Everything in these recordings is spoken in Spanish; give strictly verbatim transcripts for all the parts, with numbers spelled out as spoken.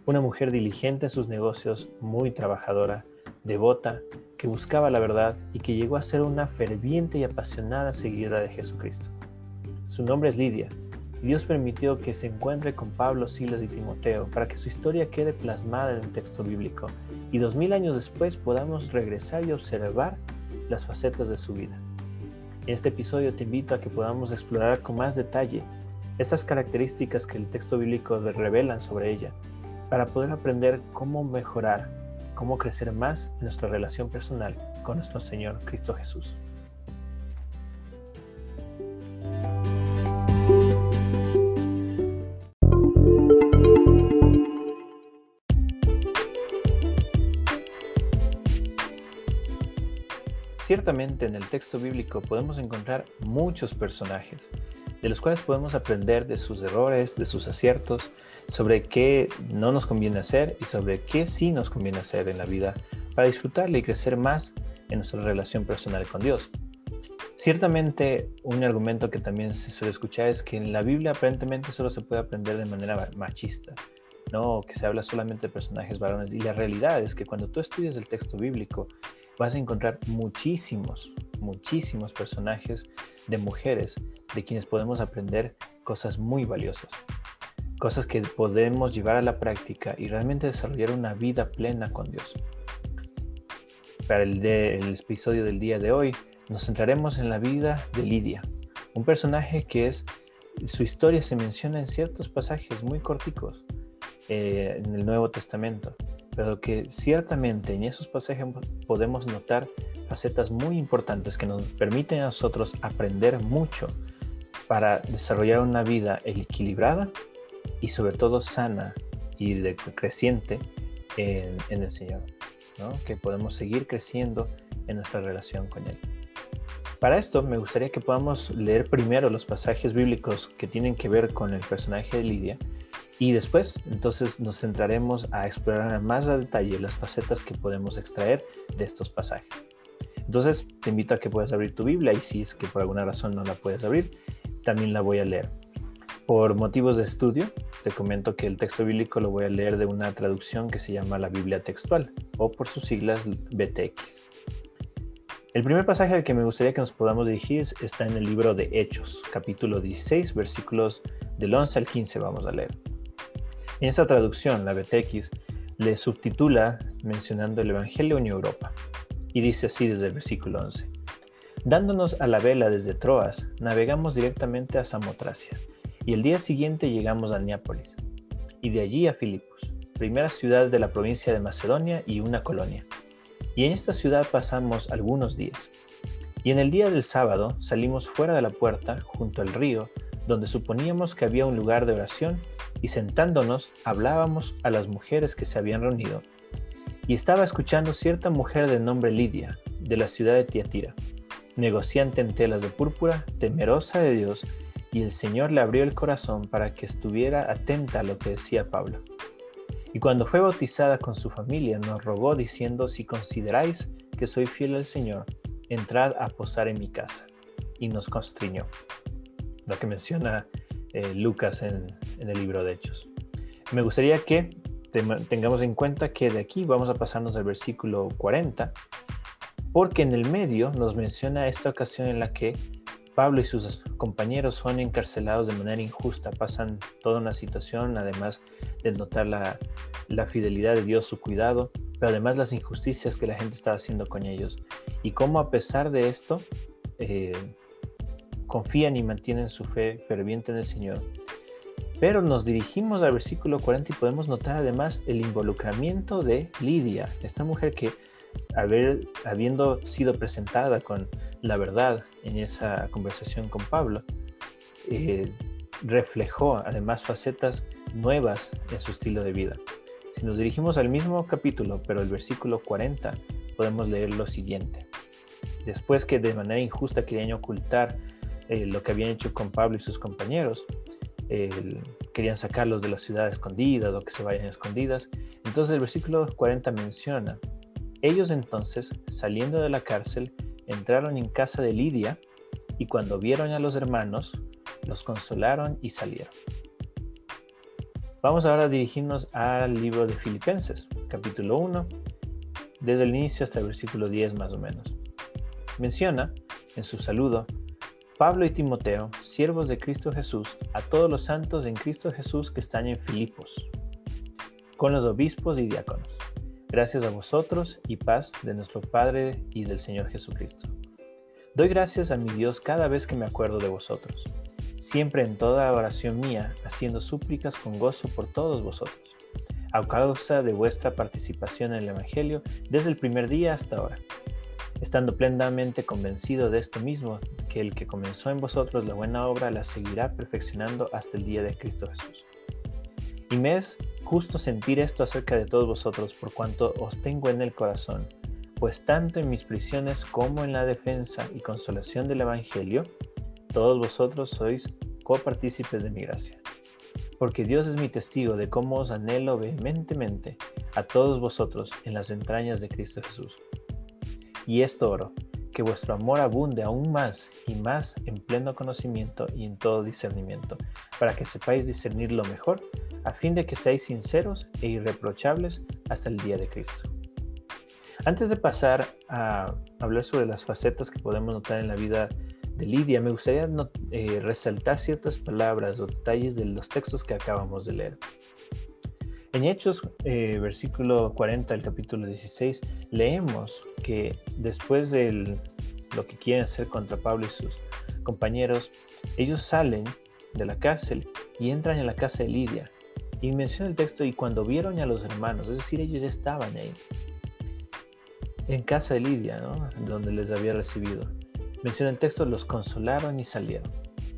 una mujer diligente en sus negocios, muy trabajadora, devota, que buscaba la verdad y que llegó a ser una ferviente y apasionada seguidora de Jesucristo. Su nombre es Lidia, y Dios permitió que se encuentre con Pablo, Silas y Timoteo para que su historia quede plasmada en el texto bíblico y dos mil años después podamos regresar y observar las facetas de su vida. En este episodio te invito a que podamos explorar con más detalle estas características que el texto bíblico revelan sobre ella, para poder aprender cómo mejorar, cómo crecer más en nuestra relación personal con nuestro Señor Cristo Jesús. Ciertamente en el texto bíblico podemos encontrar muchos personajes, de los cuales podemos aprender de sus errores, de sus aciertos, sobre qué no nos conviene hacer y sobre qué sí nos conviene hacer en la vida para disfrutarle y crecer más en nuestra relación personal con Dios. Ciertamente, un argumento que también se suele escuchar es que en la Biblia aparentemente solo se puede aprender de manera machista, ¿no? Que se habla solamente de personajes varones. Y la realidad es que cuando tú estudias el texto bíblico, vas a encontrar muchísimos, muchísimos personajes de mujeres de quienes podemos aprender cosas muy valiosas. Cosas que podemos llevar a la práctica y realmente desarrollar una vida plena con Dios. Para el, de, el episodio del día de hoy, nos centraremos en la vida de Lidia, un personaje que es, su historia se menciona en ciertos pasajes muy corticos eh, en el Nuevo Testamento, pero que ciertamente en esos pasajes podemos notar facetas muy importantes que nos permiten a nosotros aprender mucho para desarrollar una vida equilibrada y sobre todo sana y de, creciente en, en el Señor, ¿no? Que podemos seguir creciendo en nuestra relación con Él. Para esto me gustaría que podamos leer primero los pasajes bíblicos que tienen que ver con el personaje de Lidia y después entonces nos centraremos a explorar más a detalle las facetas que podemos extraer de estos pasajes. Entonces te invito a que puedas abrir tu Biblia y si es que por alguna razón no la puedes abrir, también la voy a leer. Por motivos de estudio, te comento que el texto bíblico lo voy a leer de una traducción que se llama la Biblia Textual, o por sus siglas B T X. El primer pasaje al que me gustaría que nos podamos dirigir está en el libro de Hechos, capítulo dieciséis, versículos del once al quince vamos a leer. En esa traducción, la B T X le subtitula mencionando el Evangelio en Europa, y dice así desde el versículo once. Dándonos a la vela desde Troas, navegamos directamente a Samotracia, y el día siguiente llegamos a Neápolis, y de allí a Filipos, primera ciudad de la provincia de Macedonia y una colonia. Y en esta ciudad pasamos algunos días. Y en el día del sábado salimos fuera de la puerta, junto al río, donde suponíamos que había un lugar de oración, y sentándonos hablábamos a las mujeres que se habían reunido. Y estaba escuchando cierta mujer de nombre Lidia, de la ciudad de Tiatira, negociante en telas de púrpura, temerosa de Dios, y el Señor le abrió el corazón para que estuviera atenta a lo que decía Pablo. Y cuando fue bautizada con su familia, nos rogó diciendo, si consideráis que soy fiel al Señor, entrad a posar en mi casa. Y nos constriñó. Lo que menciona eh, Lucas en, en el libro de Hechos. Me gustaría que te, tengamos en cuenta que de aquí vamos a pasarnos al versículo cuarenta, porque en el medio nos menciona esta ocasión en la que Pablo y sus compañeros son encarcelados de manera injusta, pasan toda una situación, además de notar la, la fidelidad de Dios, su cuidado, pero además las injusticias que la gente estaba haciendo con ellos. Y cómo a pesar de esto, eh, confían y mantienen su fe ferviente en el Señor. Pero nos dirigimos al versículo cuarenta y podemos notar además el involucramiento de Lidia, esta mujer que haber, habiendo sido presentada con la verdad en esa conversación con Pablo, eh, reflejó además facetas nuevas en su estilo de vida. Si nos dirigimos al mismo capítulo, pero el versículo cuarenta, podemos leer lo siguiente. Después que de manera injusta querían ocultar eh, lo que habían hecho con Pablo y sus compañeros, eh, querían sacarlos de la ciudad escondidas o que se vayan escondidas, entonces el versículo cuarenta menciona: ellos entonces, saliendo de la cárcel, entraron en casa de Lidia, y cuando vieron a los hermanos, los consolaron y salieron. Vamos ahora a dirigirnos al libro de Filipenses, capítulo uno, desde el inicio hasta el versículo diez más o menos. Menciona en su saludo: Pablo y Timoteo, siervos de Cristo Jesús, a todos los santos en Cristo Jesús que están en Filipos, con los obispos y diáconos. Gracias a vosotros y paz de nuestro Padre y del Señor Jesucristo. Doy gracias a mi Dios cada vez que me acuerdo de vosotros, siempre en toda oración mía, haciendo súplicas con gozo por todos vosotros, a causa de vuestra participación en el Evangelio desde el primer día hasta ahora, estando plenamente convencido de esto mismo, que el que comenzó en vosotros la buena obra la seguirá perfeccionando hasta el día de Cristo Jesús. Y me es justo sentir esto acerca de todos vosotros, por cuanto os tengo en el corazón, pues tanto en mis prisiones como en la defensa y consolación del Evangelio, todos vosotros sois copartícipes de mi gracia. Porque Dios es mi testigo de cómo os anhelo vehementemente a todos vosotros en las entrañas de Cristo Jesús. Y esto oro, que vuestro amor abunde aún más y más en pleno conocimiento y en todo discernimiento, para que sepáis discernir lo mejor, a fin de que seáis sinceros e irreprochables hasta el día de Cristo. Antes de pasar a hablar sobre las facetas que podemos notar en la vida de Lidia, me gustaría not- eh, resaltar ciertas palabras o detalles de los textos que acabamos de leer. En Hechos, eh, versículo cuarenta del capítulo dieciséis, leemos que después de lo que quieren hacer contra Pablo y sus compañeros, ellos salen de la cárcel y entran en la casa de Lidia. Y menciona el texto: y cuando vieron a los hermanos, es decir, ellos ya estaban ahí, en casa de Lidia, ¿no?, donde les había recibido. Menciona el texto: los consolaron y salieron.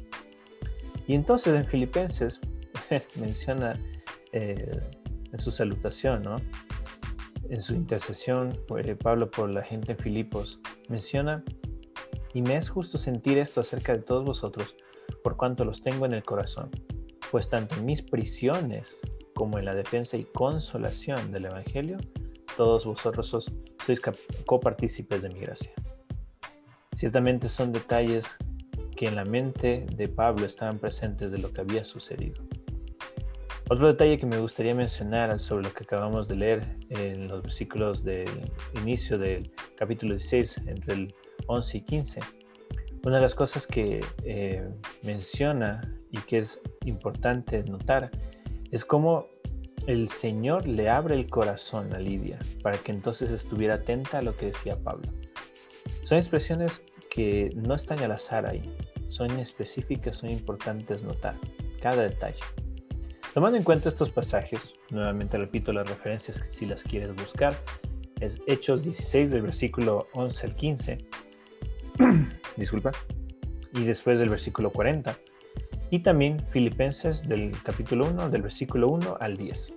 Y entonces en Filipenses menciona eh, en su salutación, ¿no?, en su intercesión, eh, Pablo por la gente en Filipos, menciona: y me es justo sentir esto acerca de todos vosotros, por cuanto los tengo en el corazón, pues tanto en mis prisiones como en la defensa y consolación del Evangelio, todos vosotros sois, sois copartícipes de mi gracia. Ciertamente son detalles que en la mente de Pablo estaban presentes de lo que había sucedido. Otro detalle que me gustaría mencionar sobre lo que acabamos de leer en los versículos del inicio del capítulo dieciséis, entre el once y quince. Una de las cosas que eh, menciona y que es importante notar es cómo el Señor le abre el corazón a Lidia para que entonces estuviera atenta a lo que decía Pablo. Son expresiones que no están al azar ahí, son específicas, son importantes notar cada detalle. Tomando en cuenta estos pasajes, nuevamente repito las referencias si las quieres buscar, es Hechos dieciséis del versículo once al quince, disculpa, y después del versículo cuarenta, y también Filipenses del capítulo uno, del versículo uno al diez.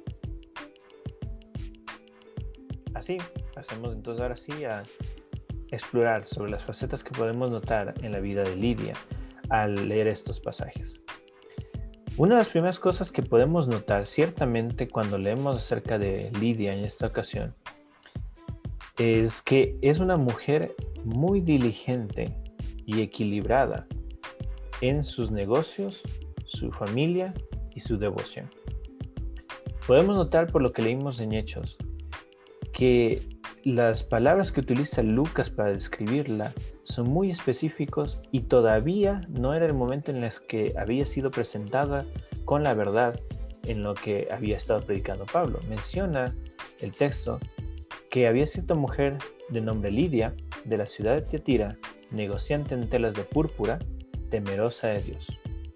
Así, pasemos entonces ahora sí a explorar sobre las facetas que podemos notar en la vida de Lidia al leer estos pasajes. Una de las primeras cosas que podemos notar ciertamente cuando leemos acerca de Lidia en esta ocasión es que es una mujer muy diligente y equilibrada en sus negocios, su familia y su devoción. Podemos notar por lo que leímos en Hechos que las palabras que utiliza Lucas para describirla son muy específicos y todavía no era el momento en el que había sido presentada con la verdad en lo que había estado predicando Pablo. Menciona el texto que había cierta mujer de nombre Lidia, de la ciudad de Tiatira, negociante en telas de púrpura, temerosa de Dios.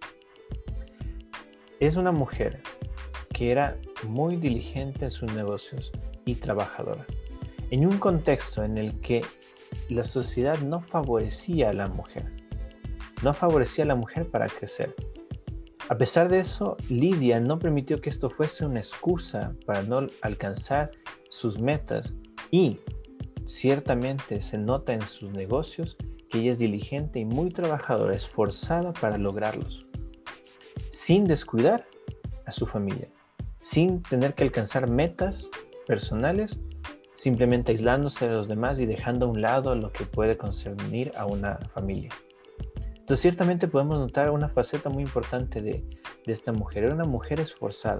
Es una mujer que era muy diligente en sus negocios y trabajadora, en un contexto en el que la sociedad no favorecía a la mujer, no favorecía a la mujer para crecer. A pesar de eso, Lidia no permitió que esto fuese una excusa para no alcanzar sus metas, y ciertamente se nota en sus negocios que ella es diligente y muy trabajadora, esforzada para lograrlos, sin descuidar a su familia, sin tener que alcanzar metas personales, simplemente aislándose de los demás y dejando a un lado lo que puede concernir a una familia. Entonces ciertamente podemos notar una faceta muy importante de, de esta mujer. Era una mujer esforzada,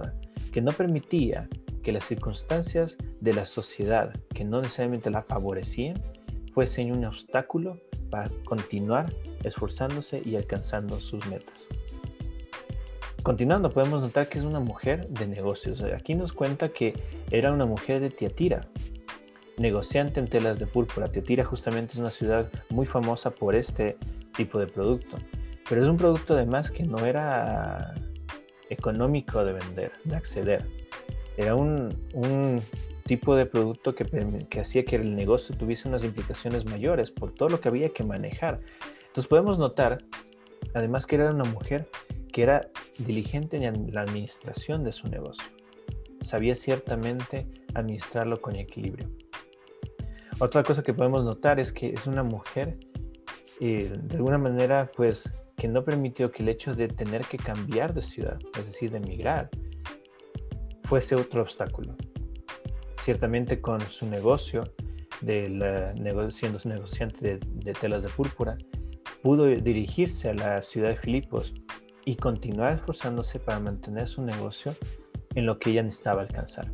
que no permitía que las circunstancias de la sociedad, que no necesariamente la favorecían, fuesen un obstáculo para continuar esforzándose y alcanzando sus metas. Continuando, podemos notar que es una mujer de negocios. Aquí nos cuenta que era una mujer de Tiatira, negociante en telas de púrpura. Tiatira justamente es una ciudad muy famosa por este tipo de producto, pero es un producto además que no era económico de vender, de acceder. Era un, un tipo de producto que, que hacía que el negocio tuviese unas implicaciones mayores por todo lo que había que manejar. Entonces podemos notar además que era una mujer que era diligente en la administración de su negocio. Sabía ciertamente administrarlo con equilibrio. Otra cosa que podemos notar es que es una mujer, eh, de alguna manera, pues, que no permitió que el hecho de tener que cambiar de ciudad, es decir, de emigrar, fuese otro obstáculo. Ciertamente con su negocio, de la, siendo negociante de, de telas de púrpura, pudo dirigirse a la ciudad de Filipos y continuar esforzándose para mantener su negocio en lo que ella necesitaba alcanzar.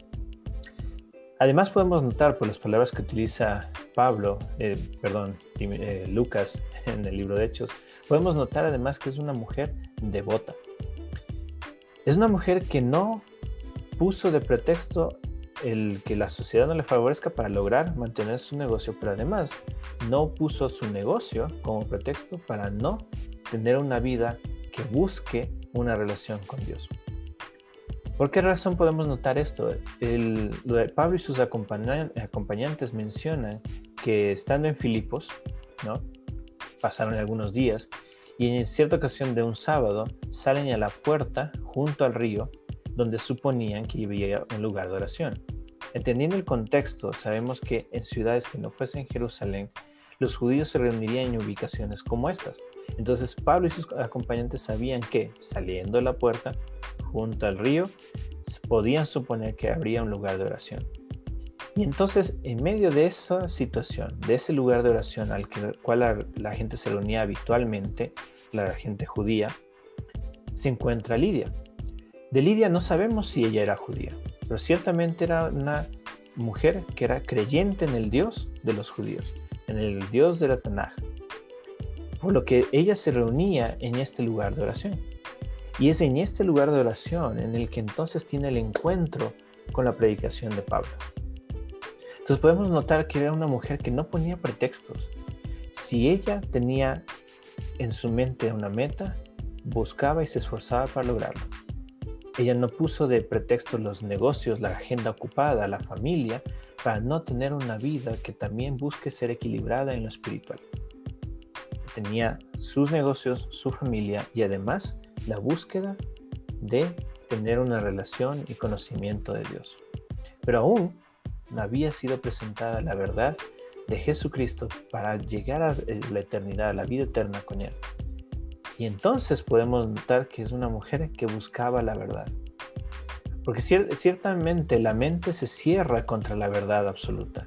Además podemos notar por las palabras que utiliza Pablo, eh, perdón, eh, Lucas en el libro de Hechos, podemos notar además que es una mujer devota. Es una mujer que no puso de pretexto el que la sociedad no le favorezca para lograr mantener su negocio, pero además no puso su negocio como pretexto para no tener una vida que busque una relación con Dios. ¿Por qué razón podemos notar esto? El, Pablo y sus acompañantes mencionan que estando en Filipos, ¿no? Pasaron algunos días y en cierta ocasión de un sábado salen a la puerta junto al río donde suponían que había un lugar de oración. Entendiendo el contexto, sabemos que en ciudades que no fuesen Jerusalén, los judíos se reunirían en ubicaciones como estas. Entonces Pablo y sus acompañantes sabían que saliendo de la puerta junto al río, podían suponer que habría un lugar de oración. Y entonces, en medio de esa situación, de ese lugar de oración al que, cual la, la gente se reunía habitualmente, la gente judía, se encuentra Lidia. De Lidia no sabemos si ella era judía, pero ciertamente era una mujer que era creyente en el Dios de los judíos, en el Dios de la Tanaj, por lo que ella se reunía en este lugar de oración. Y es en este lugar de oración en el que entonces tiene el encuentro con la predicación de Pablo. Entonces podemos notar que era una mujer que no ponía pretextos. Si ella tenía en su mente una meta, buscaba y se esforzaba para lograrlo. Ella no puso de pretexto los negocios, la agenda ocupada, la familia, para no tener una vida que también busque ser equilibrada en lo espiritual. Tenía sus negocios, su familia y además la búsqueda de tener una relación y conocimiento de Dios. Pero aún no había sido presentada la verdad de Jesucristo para llegar a la eternidad, a la vida eterna con Él. Y entonces podemos notar que es una mujer que buscaba la verdad. Porque cier- ciertamente la mente se cierra contra la verdad absoluta.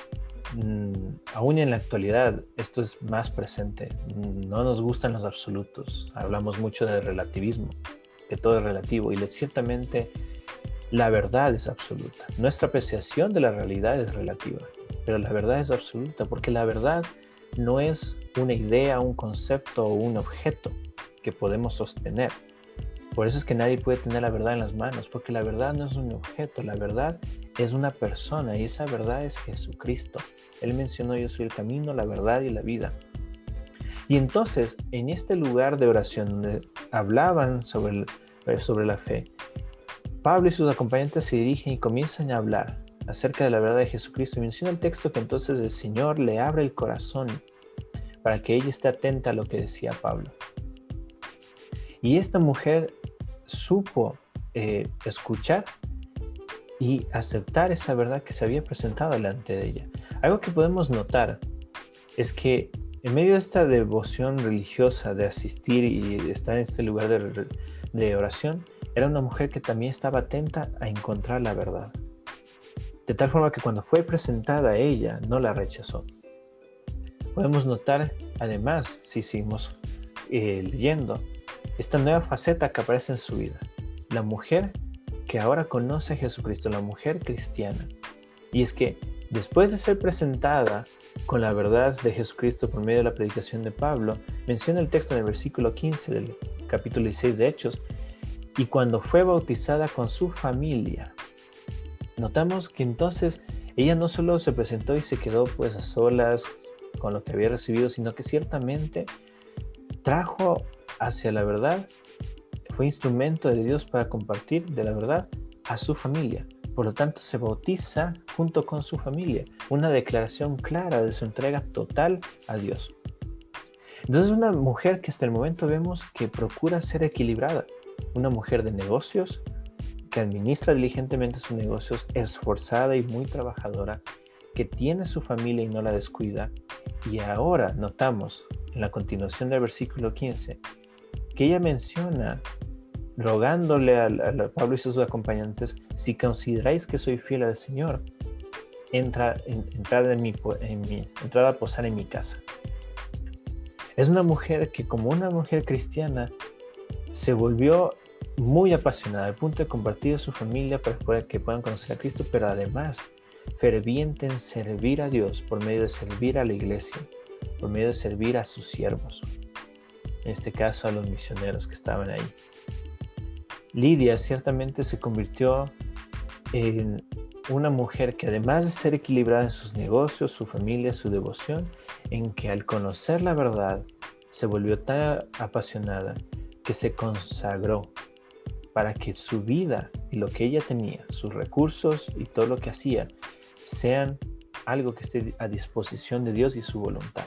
Mm, aún en la actualidad esto es más presente. No nos gustan los absolutos. Hablamos mucho de relativismo, que todo es relativo y ciertamente la verdad es absoluta. Nuestra apreciación de la realidad es relativa, pero la verdad es absoluta porque la verdad no es una idea, un concepto o un objeto que podemos sostener. Por eso es que nadie puede tener la verdad en las manos, porque la verdad no es un objeto, la verdad es una persona y esa verdad es Jesucristo. Él mencionó: yo soy el camino, la verdad y la vida. Y entonces, en este lugar de oración donde hablaban sobre, el, sobre la fe, Pablo y sus acompañantes se dirigen y comienzan a hablar acerca de la verdad de Jesucristo. Y menciona el texto que entonces el Señor le abre el corazón para que ella esté atenta a lo que decía Pablo. Y esta mujer supo eh, escuchar y aceptar esa verdad que se había presentado delante de ella. Algo que podemos notar es que en medio de esta devoción religiosa de asistir y estar en este lugar de, de oración, era una mujer que también estaba atenta a encontrar la verdad. De tal forma que cuando fue presentada a ella, no la rechazó. Podemos notar, además, si seguimos eh, leyendo, esta nueva faceta que aparece en su vida. La mujer que ahora conoce a Jesucristo, la mujer cristiana. Y es que después de ser presentada con la verdad de Jesucristo por medio de la predicación de Pablo, menciona el texto en el versículo quince del capítulo dieciséis de Hechos, y cuando fue bautizada con su familia. Notamos que entonces ella no solo se presentó y se quedó pues a solas con lo que había recibido, sino que ciertamente trajo hacia la verdad, fue instrumento de Dios para compartir de la verdad a su familia. Por lo tanto, se bautiza junto con su familia, una declaración clara de su entrega total a Dios. Entonces, una mujer que hasta el momento vemos que procura ser equilibrada, una mujer de negocios, que administra diligentemente sus negocios, esforzada y muy trabajadora, que tiene su familia y no la descuida. Y ahora notamos en la continuación del versículo quince que ella menciona, rogándole a, a Pablo y sus acompañantes, si consideráis que soy fiel al Señor, entra, en, entrad, en mi, en mi, entrad a posar en mi casa. Es una mujer que, como una mujer cristiana, se volvió muy apasionada al punto de compartir a su familia para que puedan conocer a Cristo, pero además ferviente en servir a Dios por medio de servir a la iglesia, por medio de servir a sus siervos, en este caso a los misioneros que estaban ahí. Lidia ciertamente se convirtió en una mujer que, además de ser equilibrada en sus negocios, su familia, su devoción, en que al conocer la verdad se volvió tan apasionada que se consagró para que su vida y lo que ella tenía, sus recursos y todo lo que hacía, sean algo que esté a disposición de Dios y su voluntad.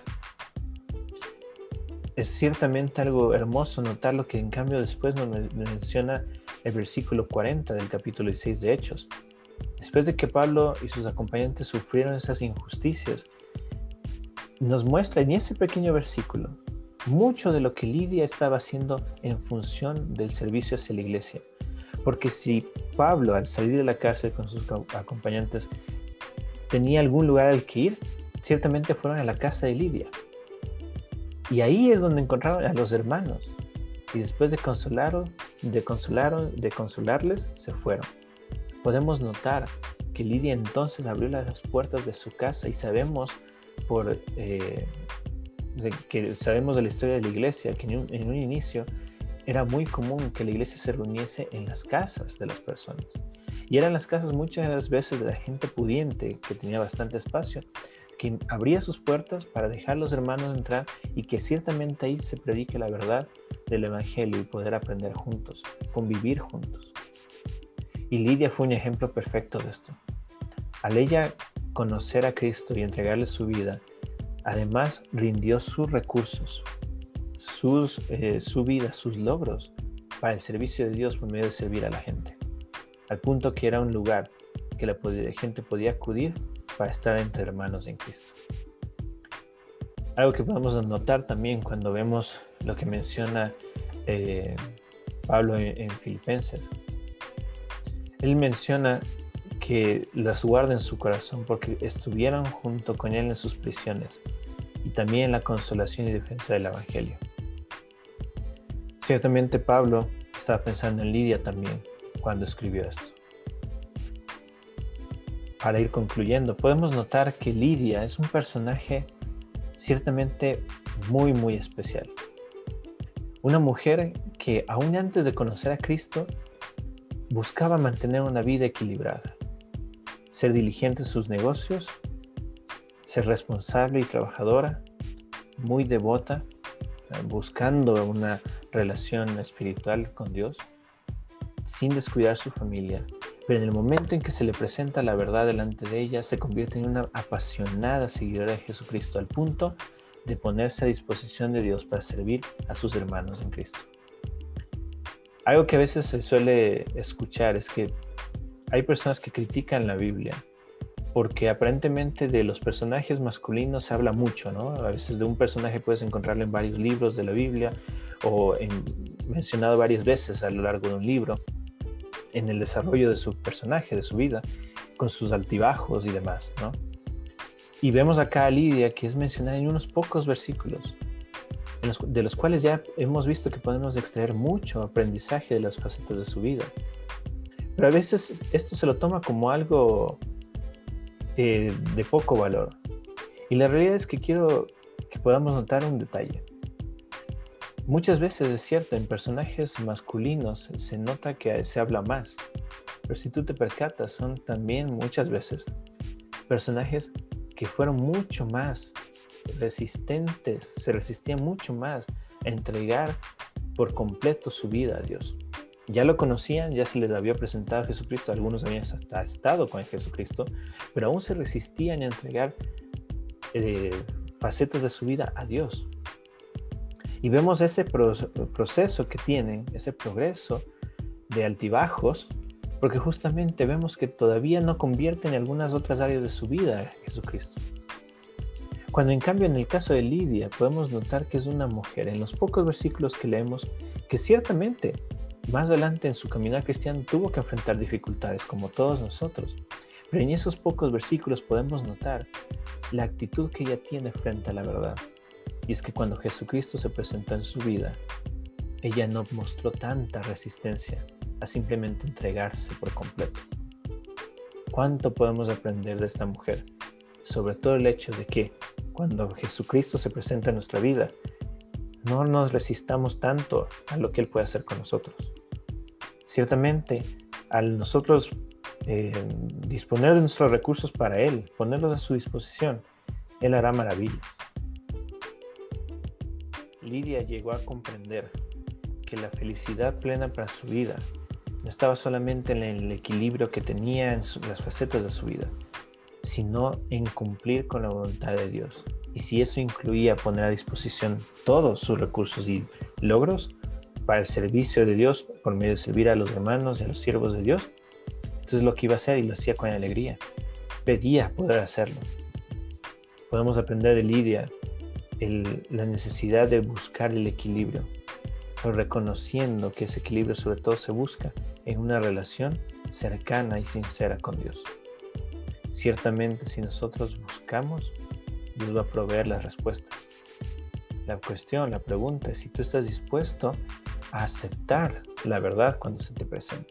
Es ciertamente algo hermoso notar lo que en cambio después nos menciona el versículo cuarenta del capítulo dieciséis de Hechos. Después de que Pablo y sus acompañantes sufrieron esas injusticias, nos muestra en ese pequeño versículo mucho de lo que Lidia estaba haciendo en función del servicio hacia la iglesia. Porque si Pablo, al salir de la cárcel con sus acompañantes, tenía algún lugar al que ir, ciertamente fueron a la casa de Lidia. Y ahí es donde encontraron a los hermanos. Y después de consolar, de consolar, de consolarles, se fueron. Podemos notar que Lidia entonces abrió las puertas de su casa y sabemos por eh, de que sabemos de la historia de la iglesia que en un, en un inicio era muy común que la iglesia se reuniese en las casas de las personas. Y eran las casas muchas de las veces de la gente pudiente que tenía bastante espacio, que abría sus puertas para dejar a los hermanos entrar y que ciertamente ahí se predique la verdad del evangelio y poder aprender juntos, convivir juntos. Y Lidia fue un ejemplo perfecto de esto. Al ella conocer a Cristo y entregarle su vida, además rindió sus recursos, sus, eh, su vida, sus logros para el servicio de Dios por medio de servir a la gente. Al punto que era un lugar que la gente podía acudir para estar entre hermanos en Cristo. Algo que podemos notar también cuando vemos lo que menciona eh, Pablo en, en Filipenses. Él menciona que las guarda en su corazón porque estuvieron junto con él en sus prisiones y también en la consolación y defensa del evangelio. Ciertamente Pablo estaba pensando en Lidia también cuando escribió esto. Para ir concluyendo, podemos notar que Lidia es un personaje ciertamente muy muy especial. Una mujer que aún antes de conocer a Cristo buscaba mantener una vida equilibrada, ser diligente en sus negocios, ser responsable y trabajadora, muy devota, buscando una relación espiritual con Dios, sin descuidar su familia. Pero en el momento en que se le presenta la verdad delante de ella, se convierte en una apasionada seguidora de Jesucristo, al punto de ponerse a disposición de Dios para servir a sus hermanos en Cristo. Algo que a veces se suele escuchar es que hay personas que critican la Biblia porque aparentemente de los personajes masculinos se habla mucho, ¿no? A veces de un personaje puedes encontrarlo en varios libros de la Biblia o en, mencionado varias veces a lo largo de un libro en el desarrollo de su personaje, de su vida, con sus altibajos y demás, ¿no? Y vemos acá a Lidia, que es mencionada en unos pocos versículos, en los, de los cuales ya hemos visto que podemos extraer mucho aprendizaje de las facetas de su vida. Pero a veces esto se lo toma como algo eh, de poco valor. Y la realidad es que quiero que podamos notar un detalle. Muchas veces es cierto, en personajes masculinos se nota que se habla más. Pero si tú te percatas, son también muchas veces personajes que fueron mucho más resistentes, se resistían mucho más a entregar por completo su vida a Dios. Ya lo conocían, ya se les había presentado a Jesucristo, algunos habían hasta estado con Jesucristo, pero aún se resistían a entregar eh, facetas de su vida a Dios. Y vemos ese pro- proceso que tienen, ese progreso de altibajos, porque justamente vemos que todavía no convierten en algunas otras áreas de su vida a Jesucristo. Cuando en cambio en el caso de Lidia podemos notar que es una mujer, en los pocos versículos que leemos, que ciertamente más adelante en su caminar cristiano tuvo que enfrentar dificultades como todos nosotros, pero en esos pocos versículos podemos notar la actitud que ella tiene frente a la verdad. Y es que cuando Jesucristo se presentó en su vida, ella no mostró tanta resistencia a simplemente entregarse por completo. ¿Cuánto podemos aprender de esta mujer? Sobre todo el hecho de que cuando Jesucristo se presenta en nuestra vida, no nos resistamos tanto a lo que Él puede hacer con nosotros. Ciertamente, al nosotros eh, disponer de nuestros recursos para Él, ponerlos a su disposición, Él hará maravillas. Lidia llegó a comprender que la felicidad plena para su vida no estaba solamente en el equilibrio que tenía en su, las facetas de su vida, sino en cumplir con la voluntad de Dios. Y si eso incluía poner a disposición todos sus recursos y logros para el servicio de Dios, por medio de servir a los hermanos y a los siervos de Dios, entonces lo que iba a hacer y lo hacía con alegría. Pedía poder hacerlo. Podemos aprender de Lidia el, la necesidad de buscar el equilibrio, pero reconociendo que ese equilibrio sobre todo se busca en una relación cercana y sincera con Dios. Ciertamente, si nosotros buscamos, Dios va a proveer las respuestas. La cuestión, la pregunta es si tú estás dispuesto a aceptar la verdad cuando se te presente.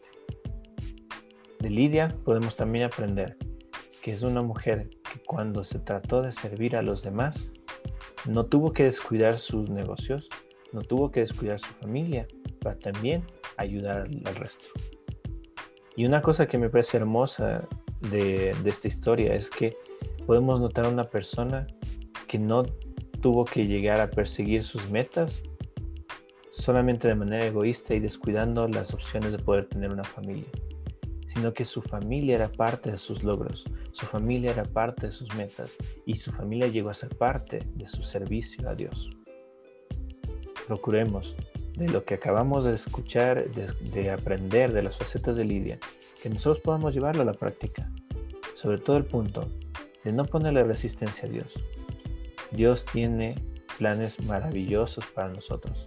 De Lidia podemos también aprender que es una mujer que cuando se trató de servir a los demás, no tuvo que descuidar sus negocios, no tuvo que descuidar su familia, para también ayudar al resto. Y una cosa que me parece hermosa de, de esta historia es que podemos notar a una persona que no tuvo que llegar a perseguir sus metas solamente de manera egoísta y descuidando las opciones de poder tener una familia, sino que su familia era parte de sus logros, su familia era parte de sus metas y su familia llegó a ser parte de su servicio a Dios. Procuremos, de lo que acabamos de escuchar, de, de aprender de las facetas de Lidia, que nosotros podamos llevarlo a la práctica, sobre todo el punto de no ponerle resistencia a Dios. Dios tiene planes maravillosos para nosotros.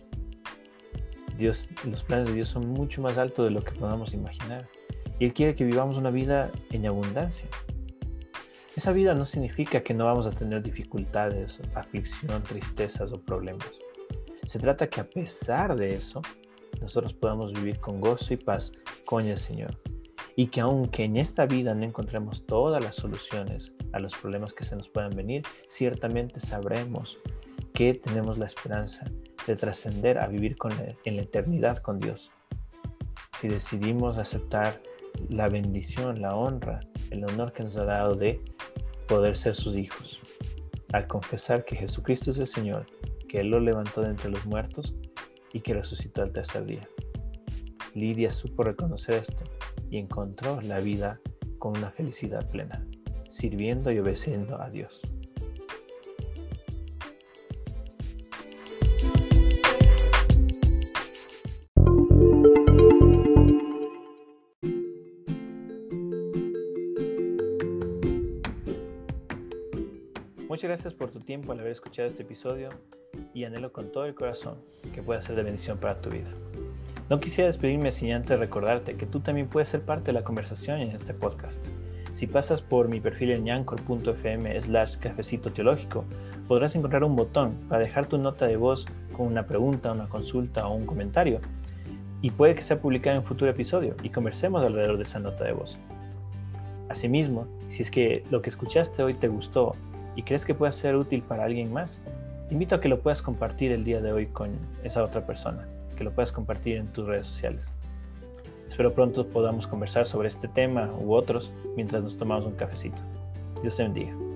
Dios, los planes de Dios son mucho más altos de lo que podamos imaginar. Y Él quiere que vivamos una vida en abundancia. Esa vida no significa que no vamos a tener dificultades, aflicción, tristezas o problemas. Se trata que a pesar de eso, nosotros podamos vivir con gozo y paz con el Señor. Y que aunque en esta vida no encontremos todas las soluciones a los problemas que se nos puedan venir, ciertamente sabremos que tenemos la esperanza de trascender a vivir con la, en la eternidad con Dios. Si decidimos aceptar la bendición, la honra, el honor que nos ha dado de poder ser sus hijos, al confesar que Jesucristo es el Señor, que Él lo levantó de entre los muertos y que resucitó al tercer día. Lidia supo reconocer esto y encontró la vida con una felicidad plena, sirviendo y obedeciendo a Dios. Muchas gracias por tu tiempo al haber escuchado este episodio y anhelo con todo el corazón que pueda ser de bendición para tu vida. No quisiera despedirme sin antes recordarte que tú también puedes ser parte de la conversación en este podcast. Si pasas por mi perfil en anchor punto f m slash cafecito teológico, podrás encontrar un botón para dejar tu nota de voz con una pregunta, una consulta o un comentario. y puede que sea publicada en un futuro episodio y conversemos alrededor de esa nota de voz. Asimismo, si es que lo que escuchaste hoy te gustó y crees que pueda ser útil para alguien más, te invito a que lo puedas compartir el día de hoy con esa otra persona, que lo puedas compartir en tus redes sociales. Espero pronto podamos conversar sobre este tema u otros mientras nos tomamos un cafecito. Dios te bendiga.